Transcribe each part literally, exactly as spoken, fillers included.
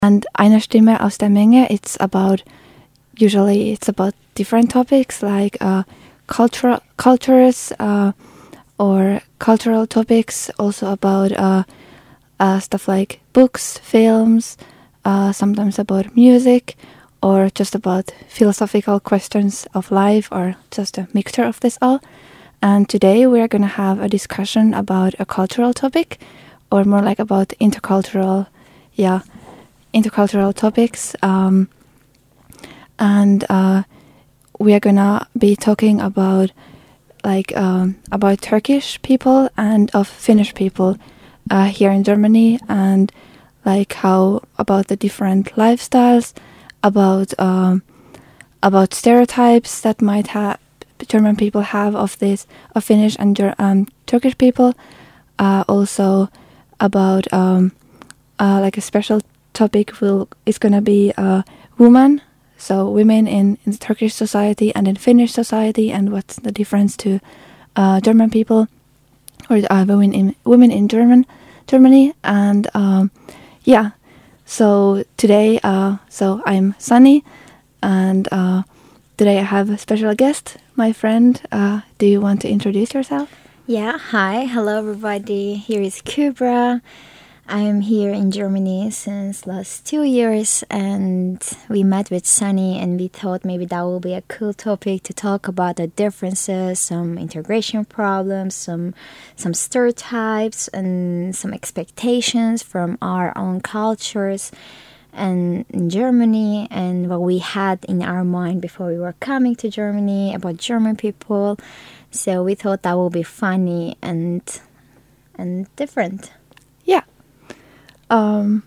And Eine Stimme aus der Menge, it's about, usually it's about different topics like uh, cultural cultures uh, or cultural topics, also about uh, uh, stuff like books, films, uh, sometimes about music, or just about philosophical questions of life, or just a mixture of this all. And today we're going to have a discussion about a cultural topic, or more like about intercultural, yeah, intercultural topics. Um, and uh, we are gonna be talking about like um, about Turkish people and of Finnish people uh, here in Germany, and like how about the different lifestyles, about um, about stereotypes that might have German people have of this of Finnish and Ger- um, Turkish people. Uh, also about um, uh, like a special topic will is gonna be uh, woman. So women in, in Turkish society and in Finnish society, and what's the difference to uh, German people, or uh, women in women in German Germany, and um, yeah. So today, uh, so I'm Sunny, and uh, today I have a special guest, my friend. Uh, do you want to introduce yourself? Yeah, hi, hello everybody. Here is Kubra. I'm here in Germany since last two years, and we met with Sunny, and we thought maybe that will be a cool topic to talk about the differences, some integration problems, some some stereotypes, and some expectations from our own cultures and in Germany, and what we had in our mind before we were coming to Germany about German people. So we thought that would be funny and and different. Yeah. Um,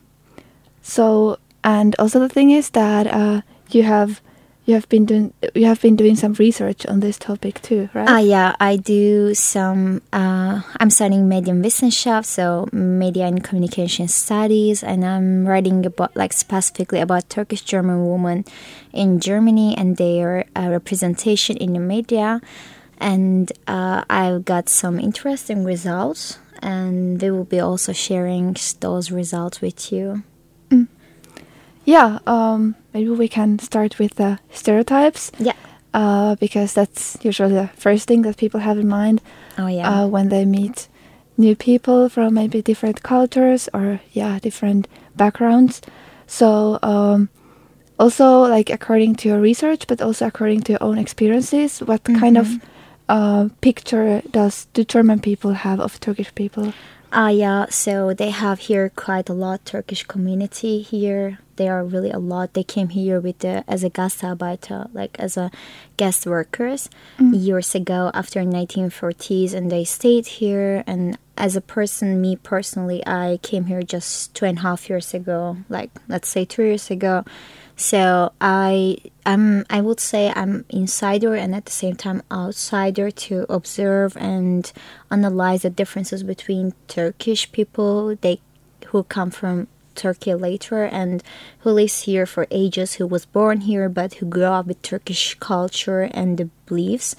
so, and also the thing is that uh, you have you have been doing you have been doing some research on this topic too, right? Ah, uh, yeah, I do some. Uh, I'm studying Medienwissenschaft, so media and communication studies, and I'm writing about like specifically about Turkish German women in Germany and their uh, representation in the media, and uh, I've got some interesting results. And they will be also sharing those results with you. Mm. Yeah, um, maybe we can start with the stereotypes. Yeah. Uh, because that's usually the first thing that people have in mind. Oh, yeah. Uh, when they meet new people from maybe different cultures or, yeah, different backgrounds. So, um, also, like, according to your research, but also according to your own experiences, what mm-hmm. kind of Uh, picture does the German people have of Turkish people? Ah, uh, yeah. So they have here quite a lot Turkish community here. They are really a lot. They came here with the as a Gastarbeiter, like as a guest workers, mm. years ago after nineteen forties, and they stayed here. And as a person, me personally, I came here just two and a half years ago. Like let's say two years ago. So I I'm I would say I'm insider and at the same time outsider to observe and analyze the differences between Turkish people they who come from Turkey later and who lives here for ages, who was born here but who grew up with Turkish culture and the beliefs.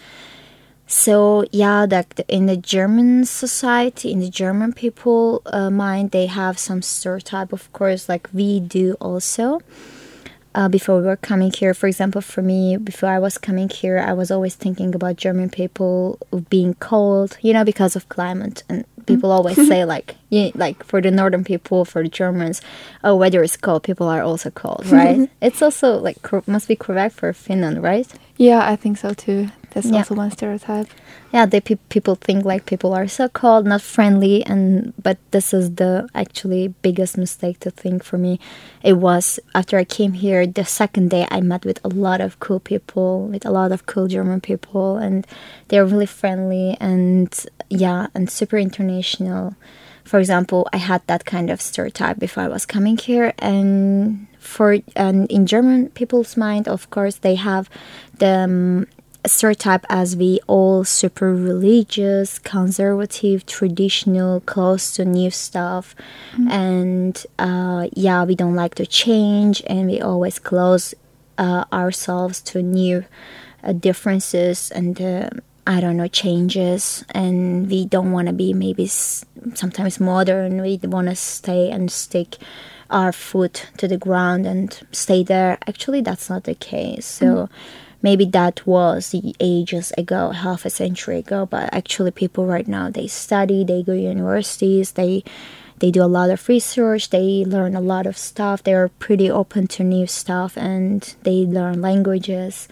So yeah, that in the German society, in the German people uh, mind, they have some stereotype, of course, like we do also. Uh, before we were coming here, for example, for me, before I was coming here, I was always thinking about German people being cold, you know, because of climate. And people mm. always say, like, you, like for the northern people, for the Germans, oh, weather is cold. People are also cold, right? It's also like must be correct for Finland, right? Yeah, I think so too. That's yeah. also one stereotype. Yeah, they pe- people think like people are so cold, not friendly, and but this is the actually biggest mistake to think for me. It was after I came here, the second day I met with a lot of cool people, with a lot of cool German people, and they're really friendly and yeah, and super international. For example, I had that kind of stereotype before I was coming here, and for and in German people's mind, of course, they have the um, stereotype as we all super religious, conservative, traditional, close to new stuff, mm. and uh, yeah, we don't like to change, and we always close uh, ourselves to new uh, differences and uh, I don't know changes, and we don't want to be maybe s- sometimes modern. We want to stay and stick our foot to the ground and stay there. Actually, that's not the case. So mm. maybe that was ages ago, half a century ago. But actually, people right now, they study, they go to universities, they they do a lot of research, they learn a lot of stuff. They're pretty open to new stuff, and they learn languages.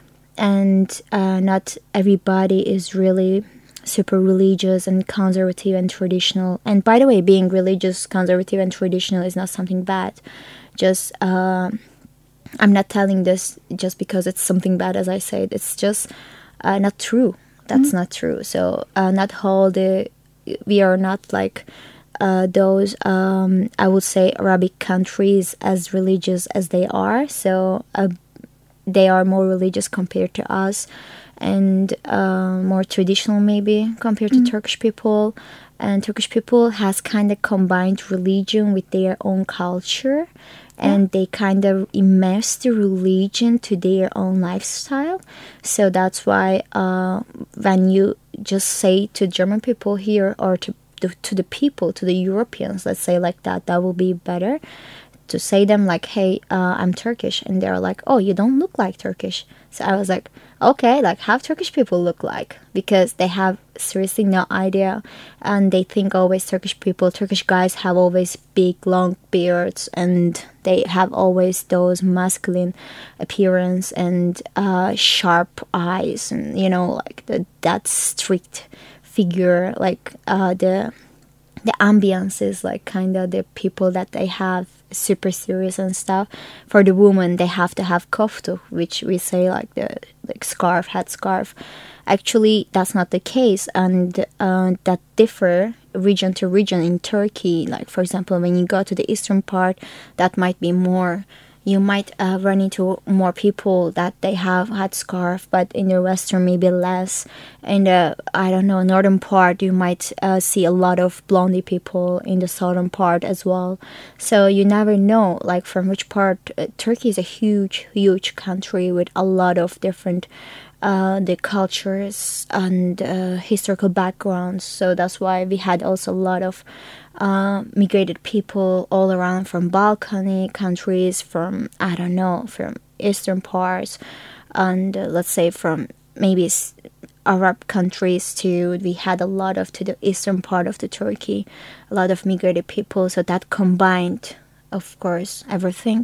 And uh, not everybody is really super religious and conservative and traditional. And by the way, being religious, conservative, and traditional is not something bad. Just uh, I'm not telling this just because it's something bad, as I said. It's just uh, not true. That's mm-hmm. not true. So uh, not all the we are not like uh, those um, I would say Arabic countries as religious as they are. So uh, they are more religious compared to us. And uh, more traditional maybe compared to mm. Turkish people. And Turkish people has kind of combined religion with their own culture, and yeah. they kind of immerse the religion to their own lifestyle. So that's why uh, when you just say to German people here, or to the, to the people, to the Europeans, let's say like that, that will be better to say them like, hey, uh, I'm Turkish. And they're like, oh, you don't look like Turkish. So I was like, okay, like how Turkish people look like, because they have seriously no idea, and they think always Turkish people, Turkish guys have always big long beards, and they have always those masculine appearance and uh, sharp eyes, and you know, like the, that strict figure, like uh, the the ambience is like kind of the people that they have super serious and stuff. For the woman, they have to have koftu, which we say like the like scarf, head scarf. Actually, that's not the case, and uh, that differ region to region in Turkey. Like for example, when you go to the eastern part, that might be more. You might uh, run into more people that they have had scarf, but in the western maybe less. In the, I don't know, northern part, you might uh, see a lot of blondie people in the southern part as well. So you never know, like from which part. Uh, Turkey is a huge, huge country with a lot of different uh, the cultures and uh, historical backgrounds. So that's why we had also a lot of Uh, migrated people all around from Balkanic countries, from, I don't know, from eastern parts, and uh, let's say from maybe s- Arab countries too. We had a lot of to the eastern part of the Turkey, a lot of migrated people. So that combined, of course, everything.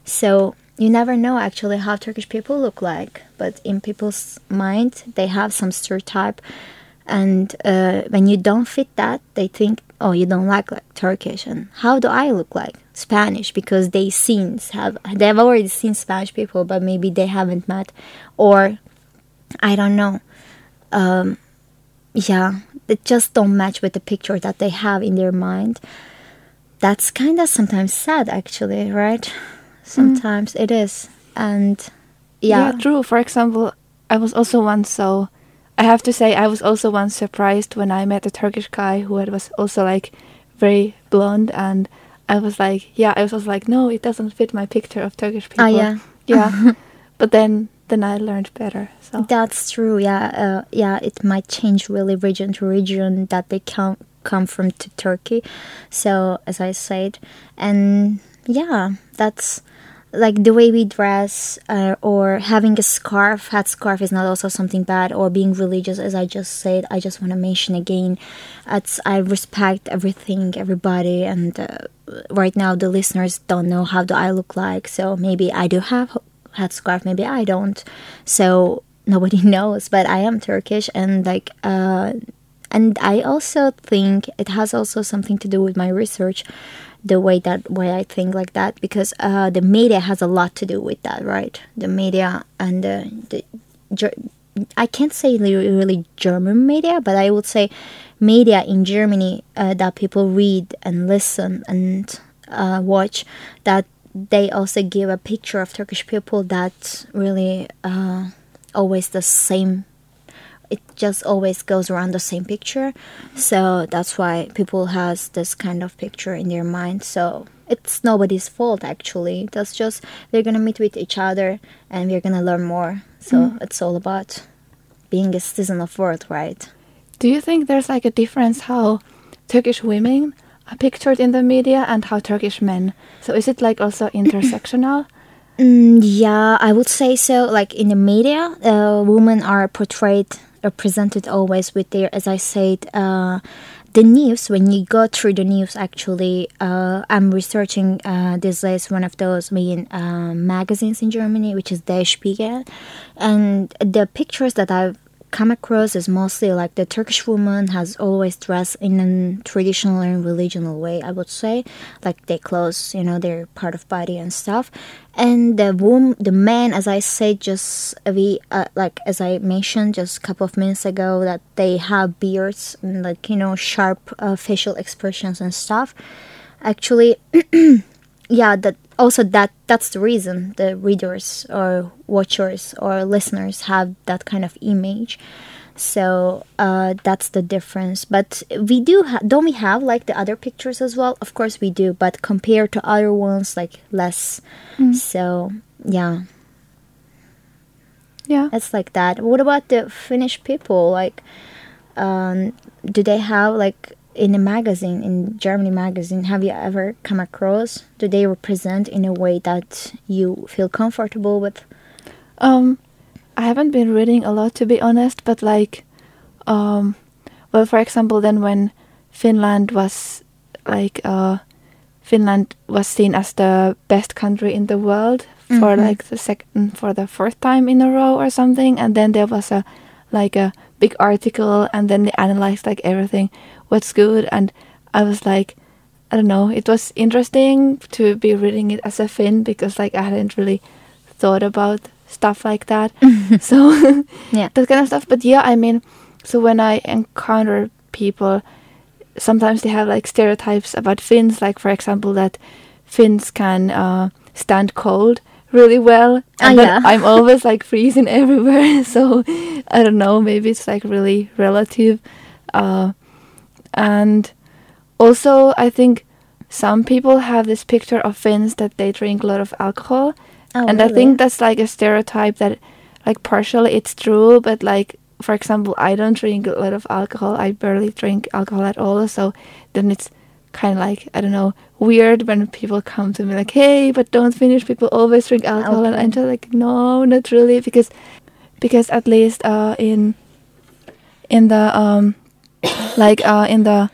So you never know actually how Turkish people look like, but in people's mind, they have some stereotype. And uh, when you don't fit that, they think, oh, you don't like like Turkish. And how do I look like? Spanish, because they seen have they've already seen Spanish people, but maybe they haven't met, or I don't know. Um, yeah, they just don't match with the picture that they have in their mind. That's kind of sometimes sad, actually, right? Sometimes mm. it is, and yeah. Yeah, true. For example, I was also once so. I have to say, I was also once surprised when I met a Turkish guy who was also like very blonde, and I was like, yeah, I was also like, no, it doesn't fit my picture of Turkish people. Oh, yeah. Yeah. But then then I learned better. So that's true. Yeah. Uh, yeah, it might change really region to region that they come come from to Turkey. So as I said, and yeah, that's like the way we dress, uh, or having a scarf, hat scarf is not also something bad, or being religious, as I just said. I just want to mention again, it's, I respect everything, everybody, and uh, right now the listeners don't know how do I look like, so maybe I do have hat scarf, maybe I don't, so nobody knows, but I am Turkish, and like, uh, and I also think it has also something to do with my research, the way that why I think like that, because uh, the media has a lot to do with that, right? The media and uh, the I can't say really German media, but I would say media in Germany uh, that people read and listen and uh, watch, that they also give a picture of Turkish people that really uh, always the same. It just always goes around the same picture. So that's why people has this kind of picture in their mind. So it's nobody's fault, actually. That's just, we're going to meet with each other and we're going to learn more. So mm. it's all about being a citizen of world, right? Do you think there's like a difference how Turkish women pictured in the media and how Turkish men. So is it like also intersectional? Mm, yeah, I would say so. Like in the media, uh, women are portrayed or presented always with their, as I said, uh, the news. When you go through the news, actually, uh, I'm researching uh, these days one of those main uh, magazines in Germany, which is Der Spiegel, and the pictures that I've come across is mostly like the Turkish woman has always dressed in a traditional and religional way, I would say, like their clothes, you know, their part of body and stuff. And the woman, the man, as I said, just we uh, like as I mentioned just a couple of minutes ago, that they have beards and like you know sharp uh, facial expressions and stuff. Actually, yeah, that also that that's the reason the readers or watchers or listeners have that kind of image. So uh, that's the difference. But we do ha- don't we have like the other pictures as well? Of course we do, but compared to other ones, like less. Mm. So yeah, Yeah. it's like that. What about the Finnish people? Like, um, do they have like in a magazine, in Germany magazine, have you ever come across? Do they represent in a way that you feel comfortable with? Um, I haven't been reading a lot, to be honest, but like, um, well, for example, then when Finland was like, uh, Finland was seen as the best country in the world for Mhm. like the second, for the fourth time in a row or something, and then there was a like a big article, and then they analyzed like everything, what's good, and I was like, I don't know, it was interesting to be reading it as a Finn because like I hadn't really thought about stuff like that. So Yeah. that kind of stuff. But yeah, I mean, so when I encounter people, sometimes they have like stereotypes about Finns, like for example that Finns can uh, stand cold really well, and Ah, then yeah. I'm always like freezing everywhere. So I don't know, maybe it's like really relative. Uh, and also I think some people have this picture of Finns that they drink a lot of alcohol. Oh, And I really? think that's like a stereotype that, like, partially it's true, but like, for example, I don't drink a lot of alcohol. I barely drink alcohol at all. So then it's kind of like, I don't know, weird when people come to me like, hey, but don't Finnish people always drink alcohol? And I'm Okay. just like, no, not really, because because at least uh, in in the um like uh, in the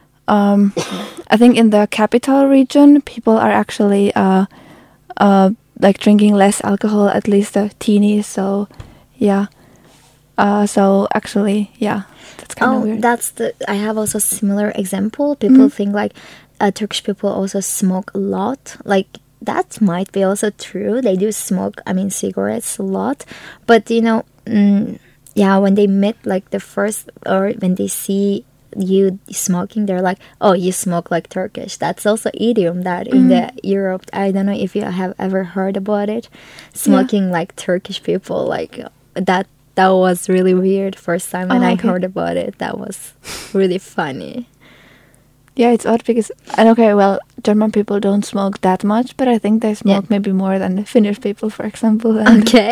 um I think in the capital region, people are actually uh uh. like drinking less alcohol, at least the teenies. So, yeah. Uh, so actually, yeah, that's kind of Oh, weird. that's the. I have also similar example. People Mm. think like uh, Turkish people also smoke a lot. Like that might be also true. They do smoke. I mean, cigarettes a lot. But you know, mm, yeah, when they meet like the first or when they see you smoking, they're like, "Oh, you smoke like Turkish." That's also idiom that in Mm. the Europe. I don't know if you have ever heard about it. Smoking like Turkish people, like that. That was really weird first time when Oh, I okay. heard about it. That was really funny. Yeah, it's odd because, and okay, well, German people don't smoke that much, but I think they smoke Yeah. maybe more than the Finnish people, for example. And Okay.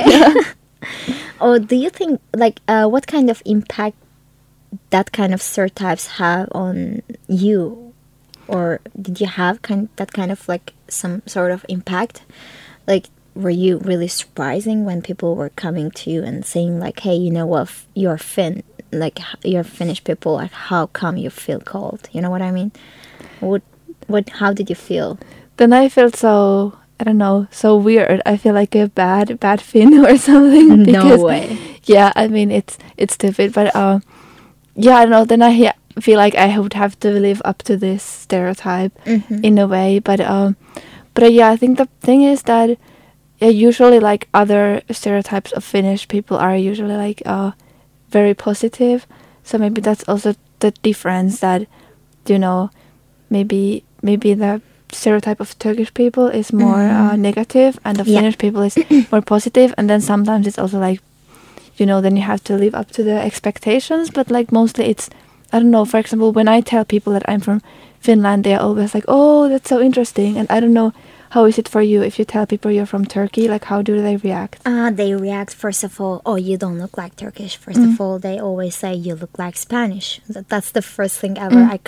Or do you think, like, uh, what kind of impact that kind of stereotypes have on you? Or did you have kind that kind of like some sort of impact? Like, were you really surprising when people were coming to you and saying like, "Hey, you know what? You're Finn, like h- you're Finnish people. Like, how come you feel cold?" You know what I mean? What, what? How did you feel? Then I felt so, I don't know, so weird. I feel like a bad, bad Finn or something. No because, way. Yeah, I mean, it's it's stupid, but uh, yeah, I don't know. Then I he- feel like I would have to live up to this stereotype Mhm. in a way. But um, but uh, yeah, I think the thing is that uh, usually like other stereotypes of Finnish people are usually like uh, very positive. So maybe that's also the difference that, you know, maybe maybe the stereotype of Turkish people is more uh, negative and of Yeah. Finnish people is more positive. And then sometimes it's also like, you know, then you have to live up to the expectations. But like mostly it's, I don't know, for example, when I tell people that I'm from Finland, they're always like, oh, that's so interesting. And I don't know, how is it for you if you tell people you're from Turkey? Like, how do they react? Uh, they react first of all, oh, you don't look like Turkish. First of all, they always say you look like Spanish. That, that's the first thing ever Mm. I come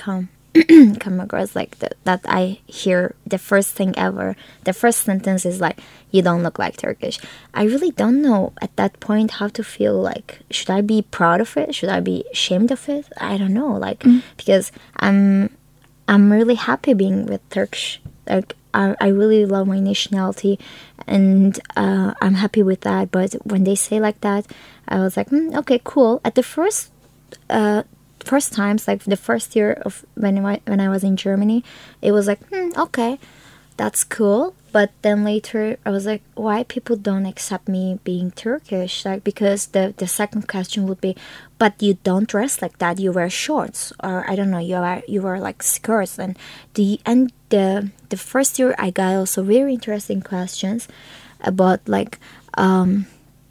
come across like the, that I hear the first thing ever. The first sentence is like, "You don't look like Turkish." I really don't know at that point how to feel. Like, should I be proud of it? Should I be ashamed of it? I don't know. Like, mm. because I'm I'm really happy being with Turkish. Like, I, I really love my nationality, and uh, I'm happy with that. But when they say like that, I was like, mm, okay, cool. At the first, uh, first times, like the first year of when I when I was in Germany, it was like, hmm, okay, that's cool. But then later, I was like, why people don't accept me being Turkish? Like, because the the second question would be, but you don't dress like that. You wear shorts, or I don't know, you are you wear like skirts, and the and the the first year I got also very interesting questions about like, um,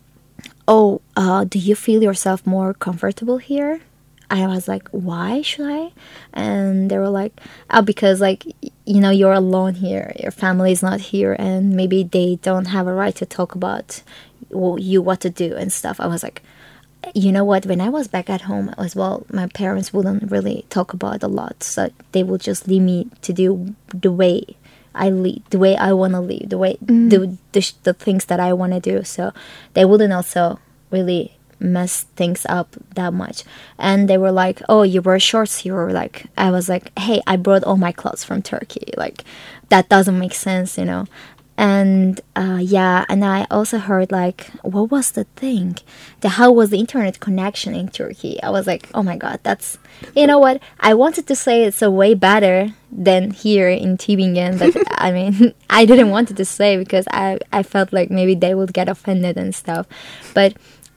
oh, uh, do you feel yourself more comfortable here? I was like, why should I? And they were like, oh, because like, you know, you're alone here. Your family is not here, and maybe they don't have a right to talk about you, what to do and stuff. I was like, you know what? When I was back at home as well, my parents wouldn't really talk about a lot. So they would just leave me to do the way I lead, the way I want to lead, the way, mm. the, the, the things that I want to do. So they wouldn't also really mess things up that much. And they were like, oh, you wear shorts here. Like, I was like, hey, I brought all my clothes from Turkey. Like, that doesn't make sense, you know. And uh, yeah, and I also heard like, what was the thing? The how was the internet connection in Turkey? I was like, oh my god, that's, you know what? I wanted to say it's a way better than here in Tübingen, but I mean, I didn't want to say because I I felt like maybe they would get offended and stuff. But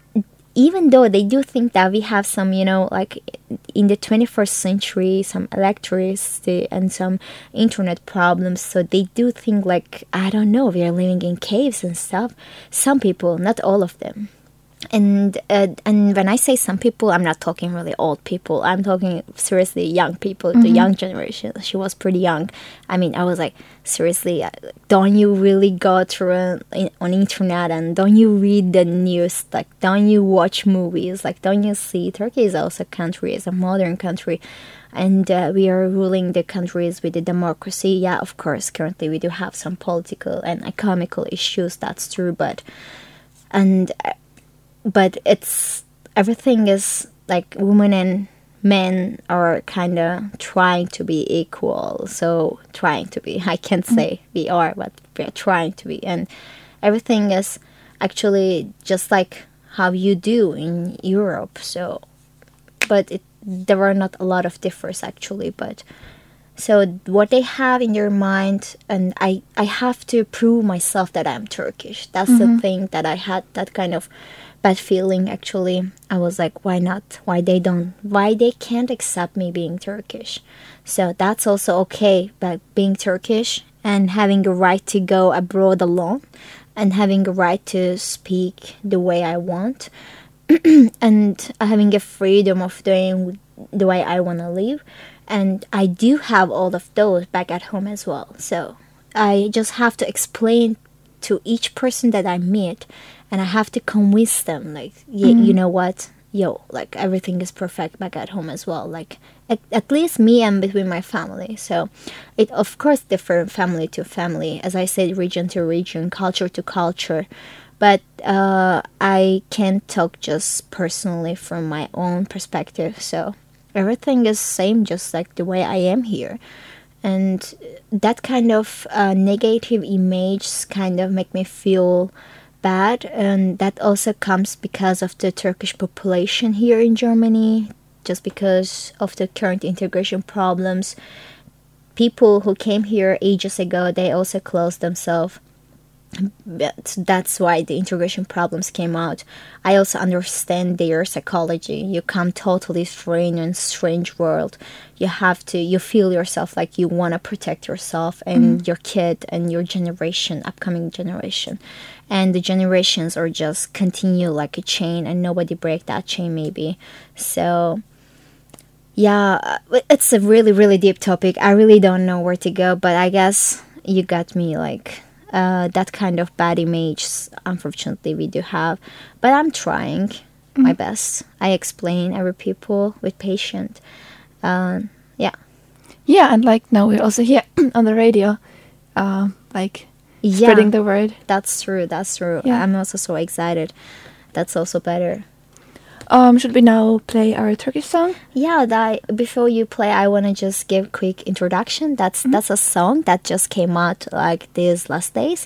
even though they do think that we have some, you know, like in the twenty-first century, some electricity and some internet problems, so they do think like, I don't know, we are living in caves and stuff. Some people, not all of them. And uh, and when I say some people, I'm not talking really old people. I'm talking seriously young people, mm-hmm. the young generation. She was pretty young. I mean, I was like, seriously, don't you really go through uh, on internet and don't you read the news? Like, don't you watch movies? Like, don't you see? Turkey is also a country, it's a modern country. And uh, we are ruling the countries with the democracy. Yeah, of course, currently we do have some political and economical issues. That's true, but... and... Uh, But it's, everything is like women and men are kind of trying to be equal. So trying to be, I can't say we are, but we're trying to be. And everything is actually just like how you do in Europe. So, but it, there are not a lot of difference actually. But so what they have in their mind, and I, I have to prove myself that I'm Turkish. That's mm-hmm. the thing that I had, that kind of bad feeling actually. I was like, why not? Why they don't? Why they can't accept me being Turkish? So that's also okay, but being Turkish and having a right to go abroad alone and having a right to speak the way I want and having a freedom of doing the way I want to live. And I do have all of those back at home as well. So I just have to explain to each person that I meet, and I have to convince them, like, yeah, mm-hmm. you know what, yo, like, everything is perfect back at home as well. Like, at, at least me and between my family. So it, of course, differs family to family. As I said, region to region, culture to culture. But uh, I can't talk just personally from my own perspective. So everything is same, just like the way I am here. And that kind of uh, negative image kind of make me feel bad, and that also comes because of the Turkish population here in Germany, just because of the current integration problems. People who came here ages ago, they also closed themselves. That's why the integration problems came out. I also understand their psychology. You come totally strange and strange world. You have to, you feel yourself like you want to protect yourself and mm-hmm. your kid and your generation, upcoming generation. And the generations are just continue like a chain, and nobody break that chain maybe. So yeah, it's a really, really deep topic. I really don't know where to go, but I guess you got me, like... Uh, that kind of bad image, unfortunately, we do have. But I'm trying mm-hmm. my best. I explain every people with patience. Uh, yeah. Yeah, and like now we're also here on the radio, uh, like Yeah, spreading the word. that's true. That's true. Yeah. I'm also so excited. That's also better. Um, should we now play our Turkish song? Yeah, that before you play, I want to just give quick introduction. That's that's a song that just came out like these last days,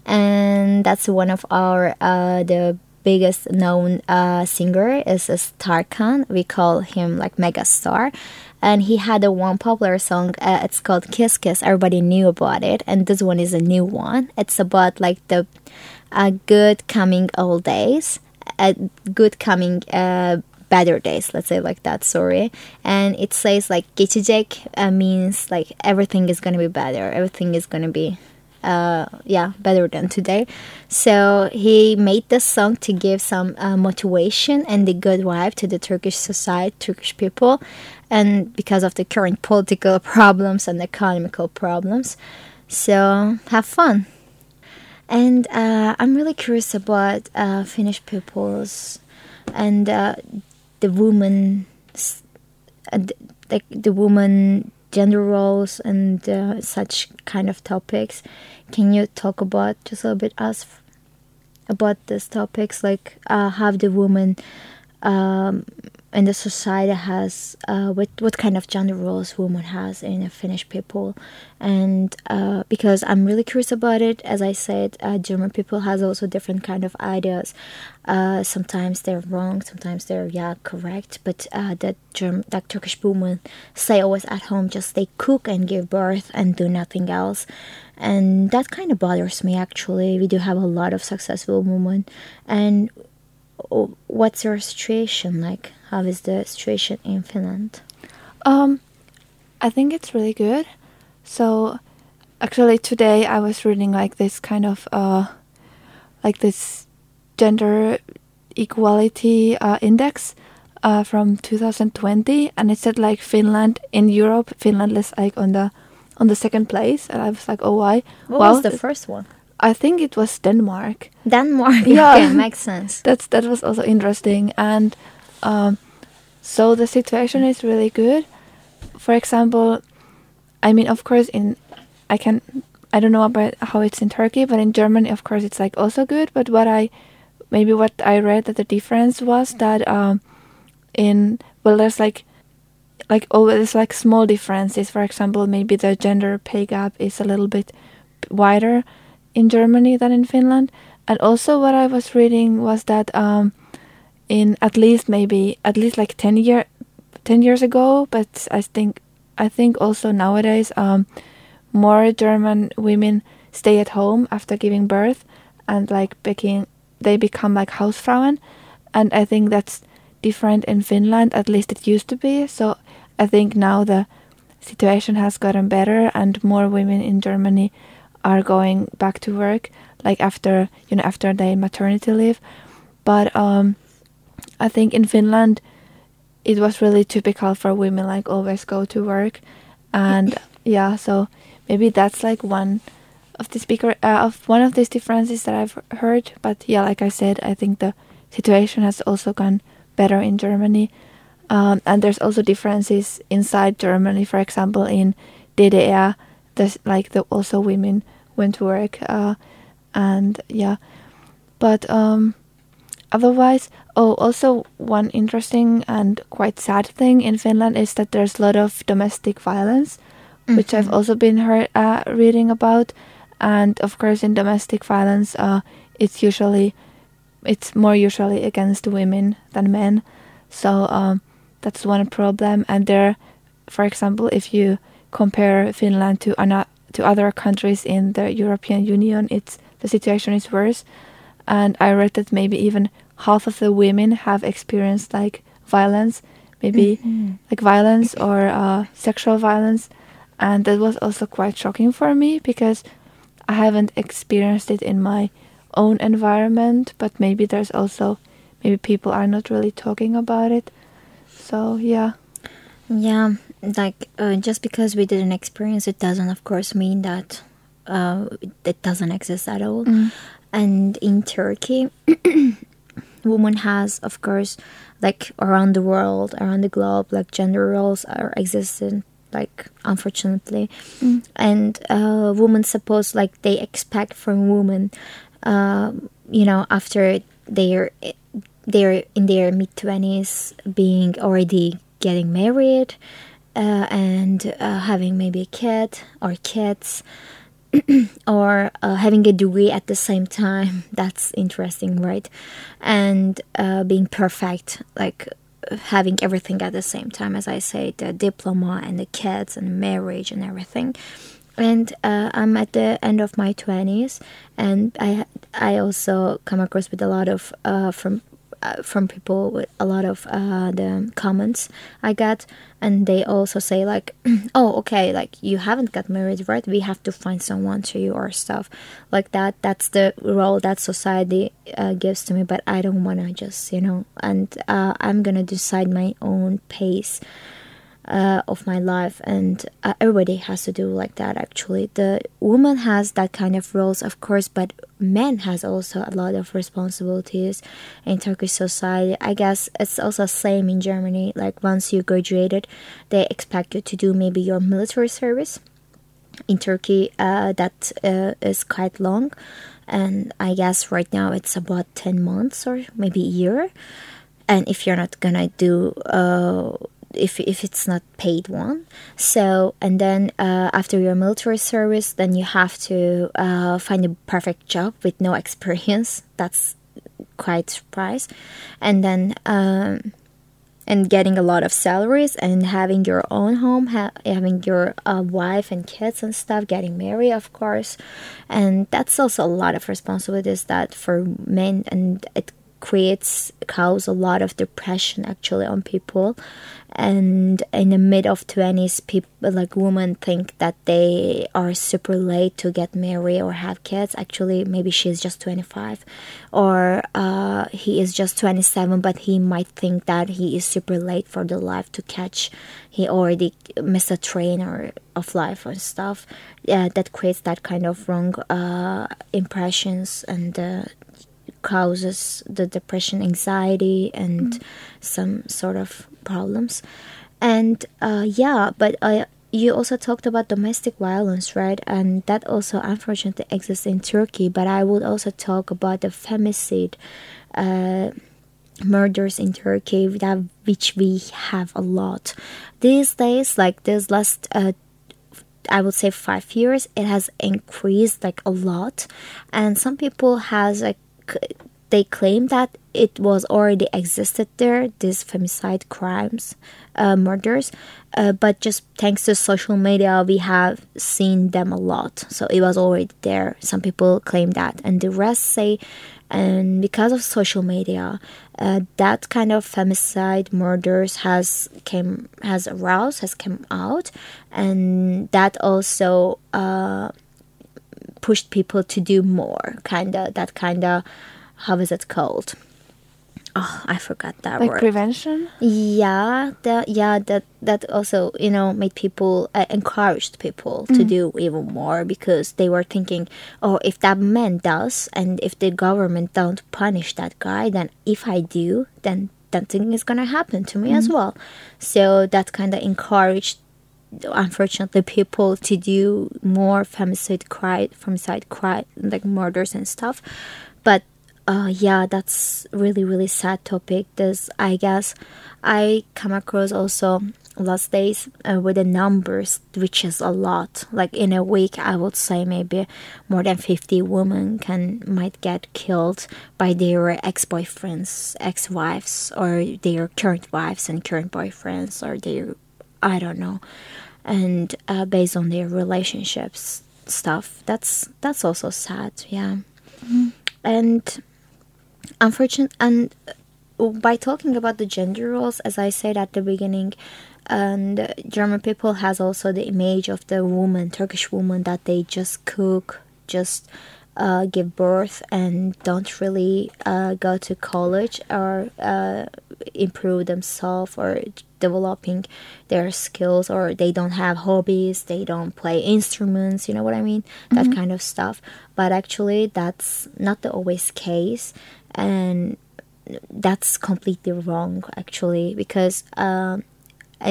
and that's one of our uh, the biggest known uh, singer is, is Tarkan. We call him like mega star, and he had a one popular song. Uh, it's called Kiss Kiss. Everybody knew about it, and this one is a new one. It's about like the uh, good coming old days, uh, good coming uh, better days. Let's say like that. Sorry, and it says like geçecek uh, means like everything is gonna be better. Everything is gonna be uh yeah better than today. So he made this song to give some uh, motivation and the good vibe to the Turkish society, Turkish people, and because of the current political problems and economical problems. So have fun. And uh, I'm really curious about uh, Finnish peoples and uh, the women uh, the, the woman gender roles and uh, such kind of topics. Can you talk about just a little bit us about these topics, like uh, how the woman um, in the society has uh, what what kind of gender roles woman has in a Finnish people, and uh, because I'm really curious about it. As I said, uh, German people has also different kind of ideas. Uh, sometimes they're wrong, sometimes they're yeah correct. But uh, that German, that Turkish women stay always at home, just they cook and give birth and do nothing else, and that kind of bothers me. Actually, we do have a lot of successful women, and what's your situation like? How is the situation in Finland? Um, I think it's really good. So, actually, today I was reading like this kind of uh, like this gender equality uh, index uh, from two thousand twenty, and it said like Finland in Europe, Finland is like on the on the second place, and I was like, oh, why? What well, was the first one? I think it was Denmark. Denmark, yeah, okay, makes sense. That's that was also interesting, and um, so the situation is really good. For example, I mean, of course, in I can I don't know about how it's in Turkey, but in Germany, of course, it's like also good. But what I maybe what I read that the difference was that um, in well, there's like like always like small differences. For example, maybe the gender pay gap is a little bit wider in Germany than in Finland. And also what I was reading was that um, in at least maybe at least like ten year ten years ago, but I think I think also nowadays um, more German women stay at home after giving birth and like became they become like Hausfrauen, and I think that's different in Finland. At least it used to be. So I think now the situation has gotten better and more women in Germany are going back to work, like after you know after their maternity leave. But um, I think in Finland it was really typical for women like always go to work, and yeah, so maybe that's like one of the speaker uh, of one of these differences that I've heard. But yeah, like I said, I think the situation has also gone better in Germany, um, and there's also differences inside Germany. For example, in D D R, there's like the also women went to work, uh, and yeah, but um, otherwise, oh, also one interesting and quite sad thing in Finland is that there's a lot of domestic violence, mm-hmm. which I've also been heard, uh, reading about. And of course, in domestic violence, uh, it's usually, it's more usually against women than men. So um, that's one problem. And there, for example, if you compare Finland to ana- to other countries in the European Union, it's the situation is worse. And I read that maybe even half of the women have experienced like violence, maybe mm-hmm. like violence or uh, sexual violence. And that was also quite shocking for me because I haven't experienced it in my own environment, but maybe there's also, maybe people are not really talking about it. So, yeah. Yeah, like uh, just because we didn't experience it doesn't, of course, mean that uh, it doesn't exist at all. Mm. And in Turkey, woman has, of course, like around the world, around the globe, like gender roles are existent like unfortunately. Mm. And uh, women suppose like they expect from women, uh, you know, after they're they're in their mid twenties, being already getting married, uh, and uh, having maybe a kid or kids, or uh, having a degree at the same time. That's interesting, right? And uh, being perfect, like having everything at the same time, as I say, the diploma and the kids and marriage and everything. And uh, I'm at the end of my twenties, and I I also come across with a lot of uh, from uh, from people with a lot of uh, the comments I got, and they also say like, oh, okay, like you haven't got married, right? We have to find someone to you or stuff like that. That's the role that society uh, gives to me, but I don't want to just, you know, and uh, I'm gonna decide my own pace Uh, of my life, and uh, everybody has to do like that. Actually, the woman has that kind of roles, of course, but men has also a lot of responsibilities in Turkish society. I guess it's also same in Germany. Like once you graduated, they expect you to do maybe your military service. In Turkey, uh, that uh, is quite long, and I guess right now it's about ten months or maybe a year. And if you're not gonna do uh, if if it's not paid one. So, and then uh, after your military service, then you have to uh, find a perfect job with no experience. That's quite surprise. And then um, and getting a lot of salaries and having your own home, ha- having your uh, wife and kids and stuff, getting married, of course. And that's also a lot of responsibilities that for men, and it creates cause a lot of depression actually on people. And in the mid of twenties, people like women think that they are super late to get married or have kids. Actually, maybe she's just twenty-five, or uh, he is just twenty-seven, but he might think that he is super late for the life to catch. He already missed a train or of life or stuff. Yeah, that creates that kind of wrong uh, impressions, and uh, causes the depression, anxiety, and mm. some sort of problems. And uh, yeah, but uh, you also talked about domestic violence, right? And that also unfortunately exists in Turkey. But I would also talk about the femicide uh, murders in Turkey, that which we have a lot these days. Like this last uh, I would say five years, it has increased like a lot. And some people has like they claim that it was already existed there, these femicide crimes, uh, murders, uh, but just thanks to social media, we have seen them a lot. So it was already there. Some people claim that, and the rest say, and because of social media, uh, that kind of femicide murders has came has aroused, has come out, and that also uh, pushed people to do more. Kind of that kind of. How is it called? Oh, I forgot that like word. Like prevention? Yeah, that yeah that that also, you know, made people uh, encouraged people mm. to do even more, because they were thinking, oh, if that man does, and if the government don't punish that guy, then if I do, then that thing is gonna happen to me mm. as well. So that kind of encouraged, unfortunately, people to do more femicide cry, femicide cry, like murders and stuff. But Uh, yeah, that's really, really sad topic. This, I guess, I come across also last days uh, with the numbers, which is a lot. Like in a week, I would say maybe more than fifty women can might get killed by their ex-boyfriends, ex-wives, or their current wives and current boyfriends, or their, I don't know, and uh, based on their relationships stuff. That's that's also sad. Yeah, mm-hmm. And unfortunate, and by talking about the gender roles, as I said at the beginning, and German people has also the image of the woman, Turkish woman, that they just cook, just uh, give birth, and don't really uh, go to college or uh, improve themselves or developing their skills, or they don't have hobbies, they don't play instruments, you know what I mean? Mm-hmm. That kind of stuff. But actually, that's not the always case. And that's completely wrong, actually, because um, and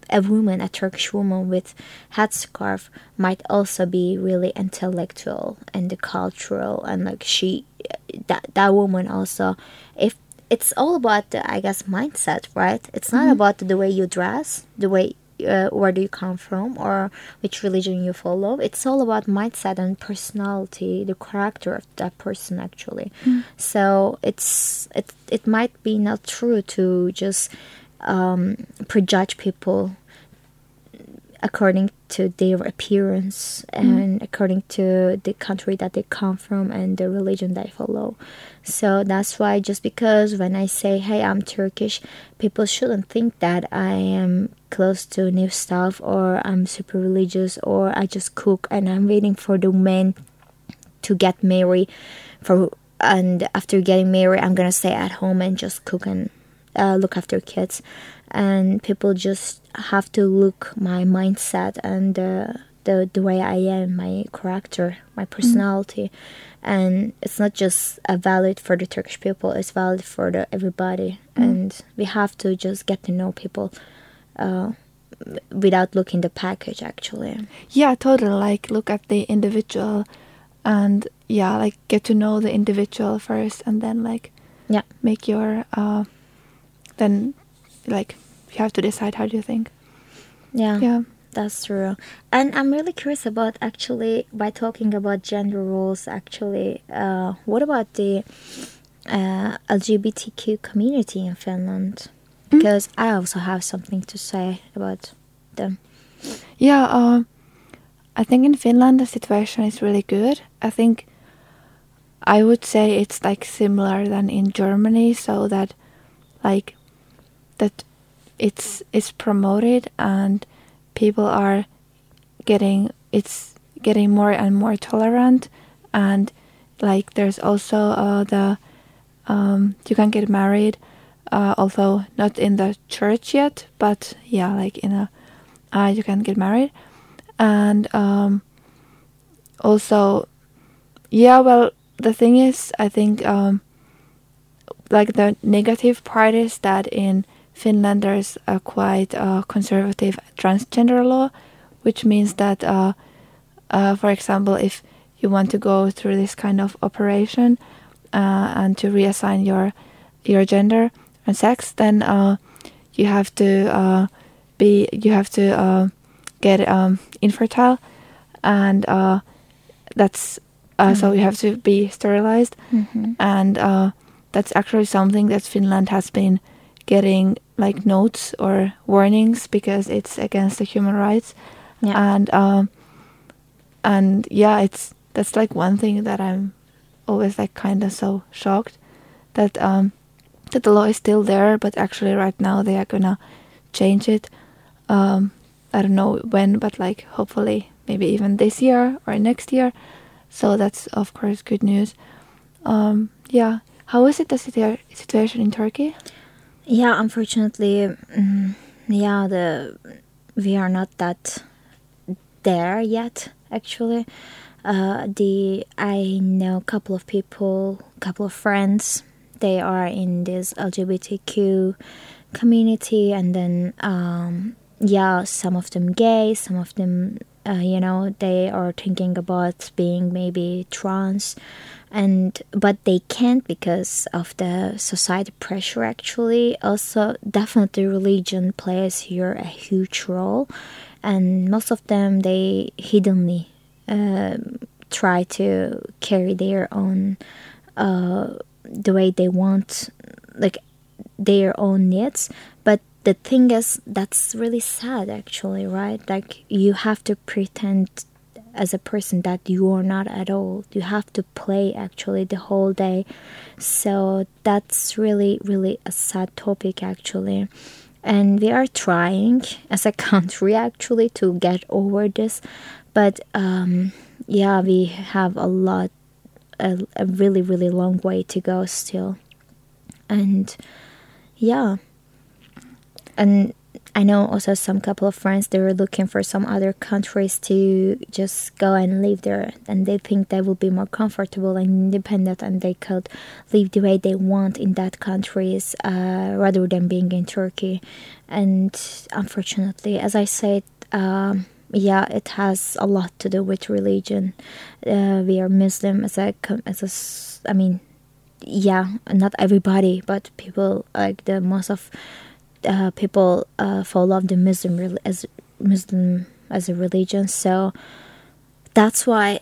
a woman, a Turkish woman with headscarf might also be really intellectual and cultural, and like she, that that woman also, if it's all about the, I guess, mindset, right? It's not Mm-hmm. about the way you dress, the way uh, where do you come from, or which religion you follow. It's all about mindset and personality, the character of that person actually. Mm. So it's it it might be not true to just um, prejudge people according to their appearance and according to the country that they come from and the religion they follow. So that's why, just because when I say, hey, I'm Turkish, people shouldn't think that I am close to new stuff, or I'm super religious, or I just cook and I'm waiting for the men to get married for, and after getting married I'm gonna stay at home and just cook and uh, look after kids. And people just have to look my mindset and uh, the the way I am, my character, my personality, and it's not just uh, valid for the Turkish people. It's valid for the everybody, and we have to just get to know people uh, without looking the package actually. Yeah, totally. Like, look at the individual, and yeah, like get to know the individual first, and then like Yeah. make your uh, then like you have to decide how do you think. Yeah. Yeah. That's true. And I'm really curious about, actually, by talking about gender roles, actually, uh, what about the uh, L G B T Q community in Finland? Because I also have something to say about them. Yeah, uh, I think in Finland the situation is really good. I think I would say it's like similar than in Germany, so that like that it's it's promoted and people are getting it's getting more and more tolerant, and like there's also uh, the um, you can get married, uh, although not in the church yet, but yeah, like in a uh, you can get married, and um, also yeah, well the thing is, I think um, like the negative part is that in Finland there's a quite uh, conservative transgender law, which means that, uh, uh, for example, if you want to go through this kind of operation uh, and to reassign your your gender and sex, then uh, you have to uh, be you have to uh, get um, infertile, and uh, that's uh, so you have to be sterilized, Mm-hmm. and uh, that's actually something that Finland has been getting like notes or warnings because it's against the human rights. Yeah. And um, and yeah, it's that's like one thing that I'm always like kind of so shocked that um, that the law is still there, but actually right now they are gonna change it. Um, I don't know when, but like hopefully maybe even this year or next year. So that's of course good news. Um, yeah, how is it the situa- situation in Turkey? Yeah, unfortunately, mm, yeah, the we are not that there yet. Actually, uh, the I know a couple of people, couple of friends. They are in this L G B T Q community, and then um, yeah, some of them gay, some of them, uh, you know, they are thinking about being maybe trans, and but they can't because of the society pressure. Actually, also definitely religion plays here a huge role, and most of them, they hiddenly um, try to carry their own uh, the way they want, like their own needs. But the thing is, that's really sad actually, right? Like, you have to pretend as a person that you are not at all. You have to play actually the whole day. So that's really, really a sad topic actually. And we are trying as a country actually to get over this. But um, yeah, we have a lot, a, a really, really long way to go still. And yeah. And I know also some couple of friends, they were looking for some other countries to just go and live there, and they think they will be more comfortable and independent, and they could live the way they want in that countries uh, rather than being in Turkey. And unfortunately, as I said, um, yeah, it has a lot to do with religion. Uh, we are Muslim as a com- as a s- I mean, yeah, not everybody, but people like the most of uh, people uh, follow the Muslim rel- as Muslim as a religion. So that's why,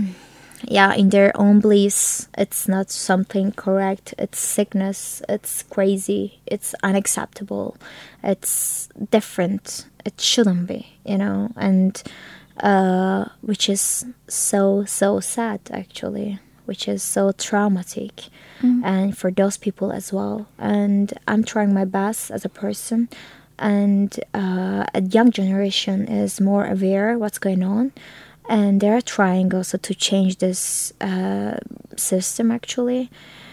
yeah, in their own beliefs, it's not something correct. It's sickness. It's crazy. It's unacceptable. It's different. It shouldn't be, you know, and uh, which is so so sad actually, which is so traumatic, Mm. and for those people as well. And I'm trying my best as a person, and uh, a young generation is more aware what's going on, and they're trying also to change this uh, system actually.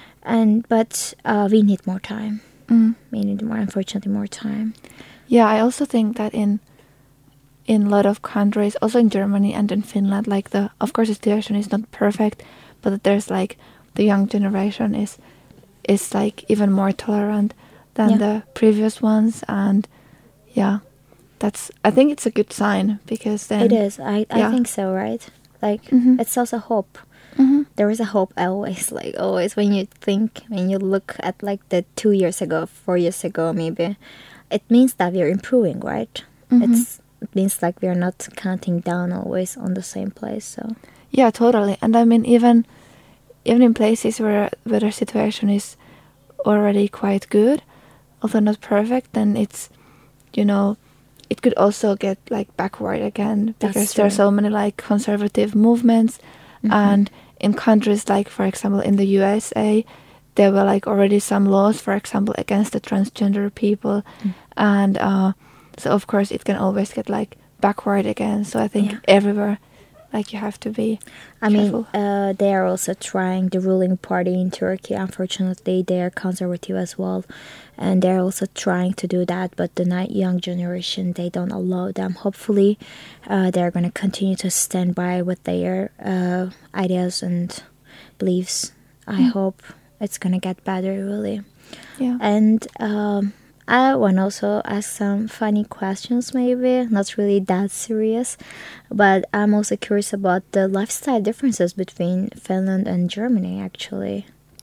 And but uh, we need more time. Mm. We need more, unfortunately, more time. Yeah, I also think that in in a lot of countries, also in Germany and in Finland, like the of course the situation is not perfect, but that there's like the young generation is is like even more tolerant than Yeah. the previous ones, and yeah, that's I think it's a good sign because then It is. I, I yeah. think so, right? Like, Mhm. it's also hope. Mhm. There is a hope always, like always when you think, when you look at like the two years ago, four years ago maybe, it means that we're improving, right? Mhm. It's It means like we're not counting down always on the same place. So Yeah, totally. And I mean, even even in places where where the situation is already quite good, although not perfect, then it's, you know, it could also get like backward again That's because there are true. so many like conservative movements, Mhm. and in countries like, for example, in the U S A, there were like already some laws, for example, against the transgender people, Mm. and uh, so of course it can always get like backward again. So I think Yeah. everywhere, like you have to be I careful. mean, uh, they are also trying, the ruling party in Turkey, unfortunately, they are conservative as well. And they're also trying to do that, but the ni- young generation, they don't allow them. Hopefully, uh, they're going to continue to stand by with their uh, ideas and beliefs. I Mm. hope it's going to get better, really. Yeah. And um, I want to also ask some funny questions, maybe not really that serious, but I'm also curious about the lifestyle differences between Finland and Germany. Actually,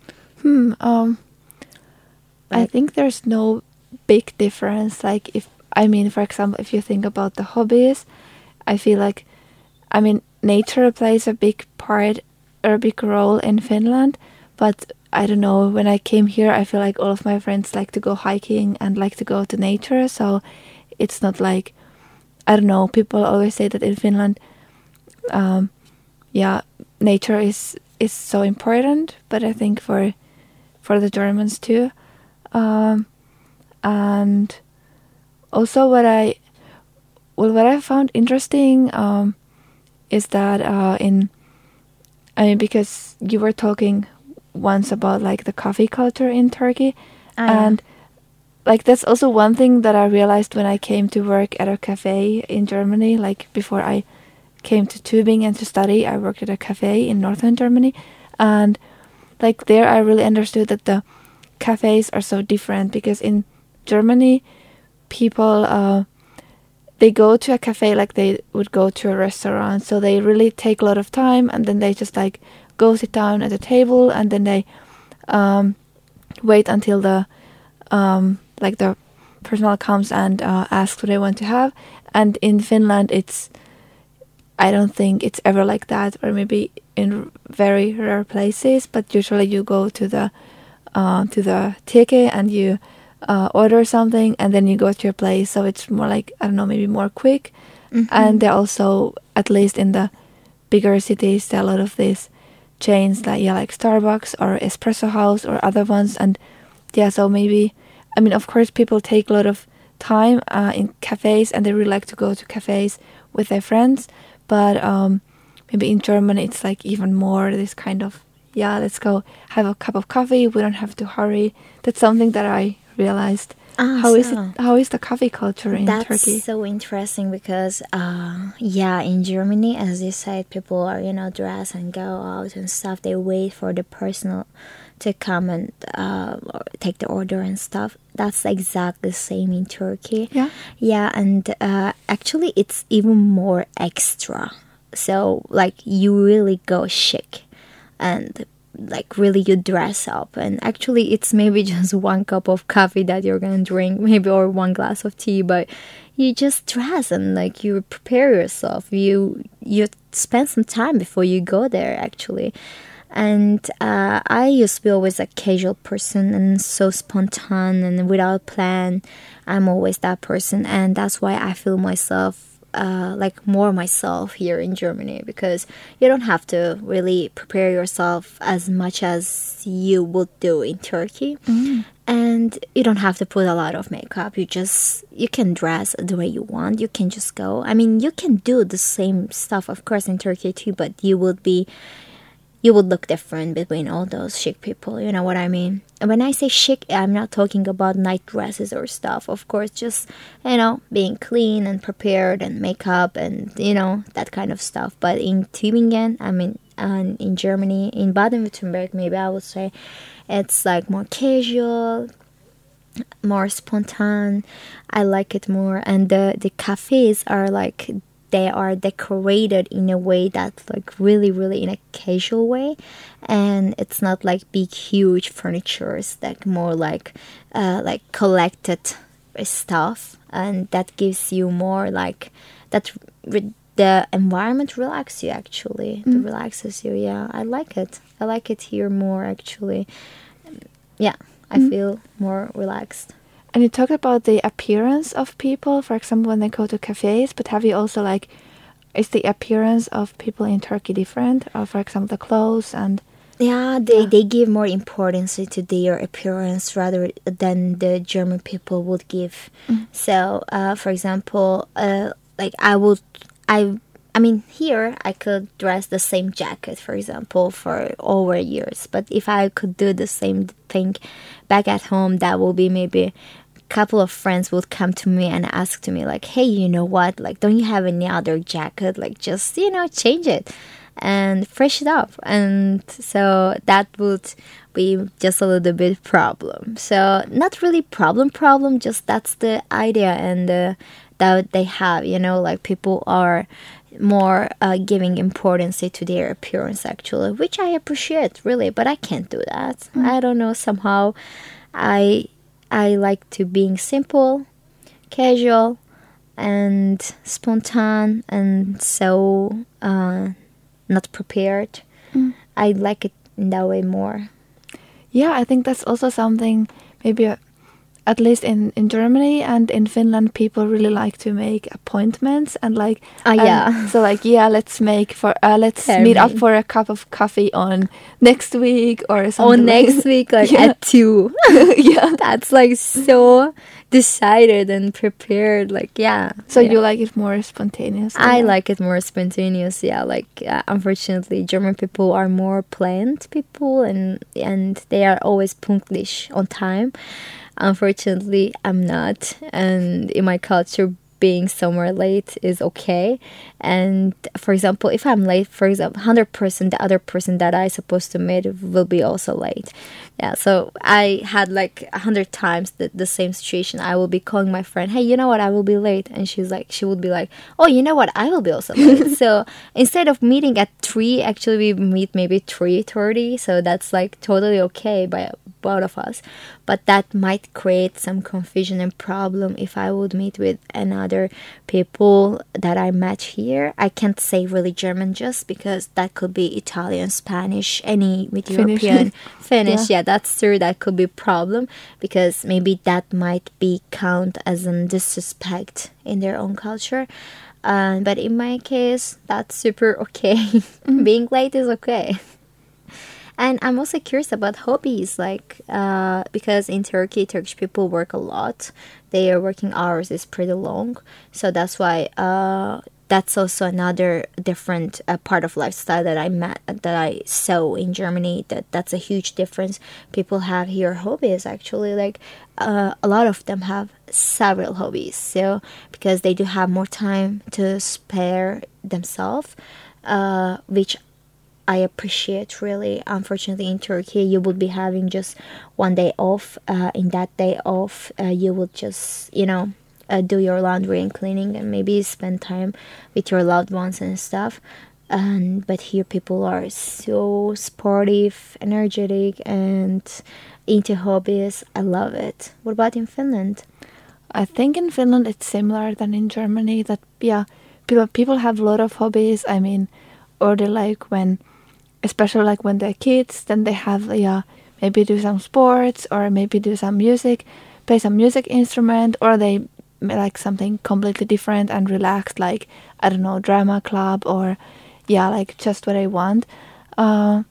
Hmm. Um. I like, think there's no big difference. Like if I mean, for example, if you think about the hobbies, I feel like, I mean, nature plays a big part or a big role in Finland, but I don't know, when I came here, I feel like all of my friends like to go hiking and like to go to nature, so it's not like, I don't know, people always say that in Finland, um, yeah, nature is is so important, but I think for for the Germans too. Um, and also what I well what I found interesting um, is that uh, in I mean, because you were talking once about like the coffee culture in Turkey, ah, yeah. and like that's also one thing that I realized when I came to work at a cafe in Germany. Like before I came to Tübingen to study, I worked at a cafe in northern Germany, and like there I really understood that the cafes are so different, because in Germany people uh, they go to a cafe like they would go to a restaurant, so they really take a lot of time, and then they just like go sit down at a table, and then they um, wait until the um, like the personnel comes and uh, asks what they want to have. And in Finland it's, I don't think it's ever like that, or maybe in very rare places, but usually you go to the uh, to the ticket and you uh, order something, and then you go to your place. So it's more like, I don't know, maybe more quick. Mhm. And there also, at least in the bigger cities, there are a lot of these chains that, yeah, like Starbucks or Espresso House or other ones. And yeah, so maybe, I mean, of course, people take a lot of time uh, in cafes, and they really like to go to cafes with their friends. But um, maybe in Germany, it's like even more this kind of, yeah, let's go have a cup of coffee. We don't have to hurry. That's something that I realized Ah, How is so it? How is the coffee culture in that's Turkey? so interesting because, uh, yeah, in Germany, as you said, people are, you know, dress and go out and stuff. They wait for the personal to come and uh, or take the order and stuff. That's exactly the same in Turkey. Yeah. Yeah, and uh, actually, it's even more extra. So, like, you really go chic and like really you dress up, and actually it's maybe just one cup of coffee that you're gonna drink, maybe, or one glass of tea, but you just dress and like you prepare yourself, you you spend some time before you go there actually. And uh, I used to be always a casual person and so spontaneous and without plan. I'm always that person, and that's why I feel myself uh, like more myself here in Germany, because you don't have to really prepare yourself as much as you would do in Turkey. Mm. And you don't have to put a lot of makeup. You just, you can dress the way you want. You can just go. I mean, you can do the same stuff, of course, in Turkey too, but you would be you would look different between all those chic people. You know what I mean? And when I say chic, I'm not talking about night dresses or stuff. Of course, just, you know, being clean and prepared and makeup and, you know, that kind of stuff. But in Tübingen, I mean, uh, in Germany, in Baden-Württemberg, maybe I would say, it's like more casual, more spontaneous. I like it more. And the, the cafes are like, they are decorated in a way that's like really, really in a casual way. And it's not like big, huge furniture. It's like more like, uh, like collected stuff. And that gives you more like, that re- the environment relaxes you actually. Mm. It relaxes you, yeah. I like it. I like it here more actually. Yeah, I Mm. feel more relaxed. And you talked about the appearance of people, for example, when they go to cafes, but have you also like, is the appearance of people in Turkey different? Or for example, the clothes and... Yeah, they, Yeah. they give more importance to their appearance rather than the German people would give. Mm. So, uh, for example, uh, like I would, I, I mean, here I could dress the same jacket, for example, for over years. But if I could do the same thing back at home, that will be maybe couple of friends would come to me and ask to me like, hey, you know what, like, don't you have any other jacket, like, just, you know, change it and fresh it up. And so that would be just a little bit problem. So not really problem problem, just that's the idea. And uh, that they have, you know, like people are more uh, giving importance to their appearance actually, which I appreciate really, but I can't do that. Mm. I don't know, somehow I I like to being simple, casual, and spontaneous, and so uh, not prepared. Mm. I like it in that way more. Yeah, I think that's also something, maybe uh, at least in, in Germany and in Finland, people really like to make appointments and like... Ah, and yeah. So like, yeah, let's make for, uh, let's Tell meet up me. for a cup of coffee on next week or Or something. next like, week, like Yeah. at two. Yeah. That's like so decided and prepared. Like, yeah. So yeah. you like it more spontaneous? than I that? like it more spontaneous. Yeah, like uh, unfortunately, German people are more planned people, and and they are always punctual on time. Unfortunately, I'm not, and in my culture, being somewhere late is okay. And for example, if I'm late, for example, one hundred percent the other person that I supposed to meet will be also late. Yeah, so I had like a hundred times the, the same situation. I will be calling my friend, hey, you know what, I will be late. And she's like, she would be like, oh, you know what, I will be also late. So instead of meeting at three, actually we meet maybe three thirty. So that's like totally okay by both of us. But that might create some confusion and problem if I would meet with another people that I met here. I can't say really German just because that could be Italian, Spanish, any with Finnish. European, Finnish. Yeah. Yeah, that's true. That could be problem because maybe that might be count as a disrespect in their own culture. Uh, but in my case, that's super okay. Mm. Being late is okay. And I'm also curious about hobbies, like, uh, because in Turkey, Turkish people work a lot. Their working hours is pretty long. So that's why uh, that's also another different uh, part of lifestyle that I met that I saw in Germany. That that's a huge difference. People have here hobbies actually, like uh, a lot of them have several hobbies. So because they do have more time to spare themselves, uh, which I appreciate really. Unfortunately, in Turkey, you would be having just one day off. Uh, in that day off, uh, you would just, you know, uh, do your laundry and cleaning and maybe spend time with your loved ones and stuff. And but here, people are so sportive, energetic, and into hobbies. I love it. What about in Finland? I think in Finland it's similar than in Germany. That yeah, people people have a lot of hobbies. I mean, or they like when. Especially like when they're kids, then they have yeah maybe do some sports or maybe do some music, play some music instrument, or they like something completely different and relaxed, like I don't know, drama club or yeah like just what I want. Uh,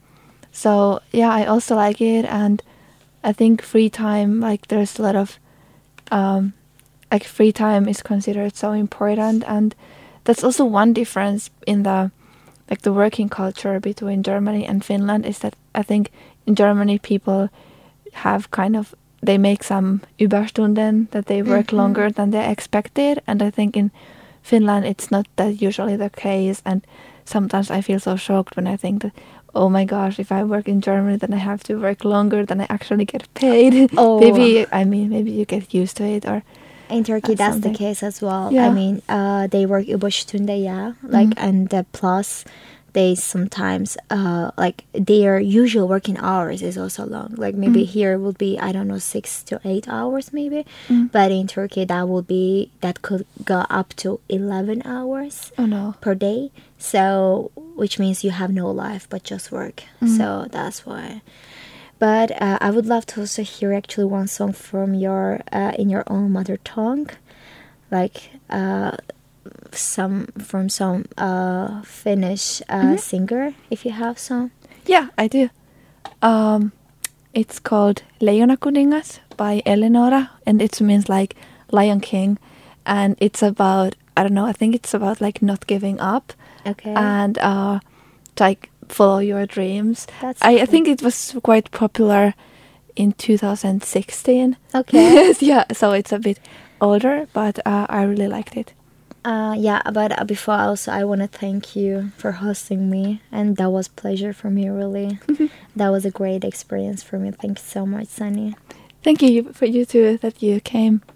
so yeah, I also like it, and I think free time, like there's a lot of um, like free time is considered so important, and that's also one difference in the like the working culture between Germany and Finland is that I think in Germany people have kind of, they make some Überstunden, that they work mm-hmm. longer than they expected, and I think in Finland it's not that usually the case, and sometimes I feel so shocked when I think that, oh my gosh, if I work in Germany then I have to work longer than I actually get paid. Oh. Maybe, I mean, maybe you get used to it, or in Turkey, that's something. The case as well. Yeah. I mean, uh, they work Überstunde, yeah, like, mm-hmm. and the plus, they sometimes, uh, like, their usual working hours is also long. Like, maybe mm-hmm. here would be, I don't know, six to eight hours, maybe. Mm-hmm. But in Turkey, that would be, that could go up to eleven hours oh, no. per day. So, which means you have no life but just work. Mm-hmm. So, that's why. But uh, I would love to also hear actually one song from your uh, in your own mother tongue, like uh, some from some uh, Finnish uh, mm-hmm. singer, if you have some. Yeah, I do. Um, it's called Leijonakuningas by Eleonora, and it means like Lion King, and it's about, I don't know, I think it's about like not giving up. Okay. And uh, like. Follow your dreams. That's I, cool. I think it was quite popular in two thousand sixteen. Okay. Yeah, so it's a bit older, but uh, I really liked it. Uh, yeah, but uh, before also I want to thank you for hosting me, and that was pleasure for me, really. That was a great experience for me. Thank you so much, Sunny. Thank you for you too that you came.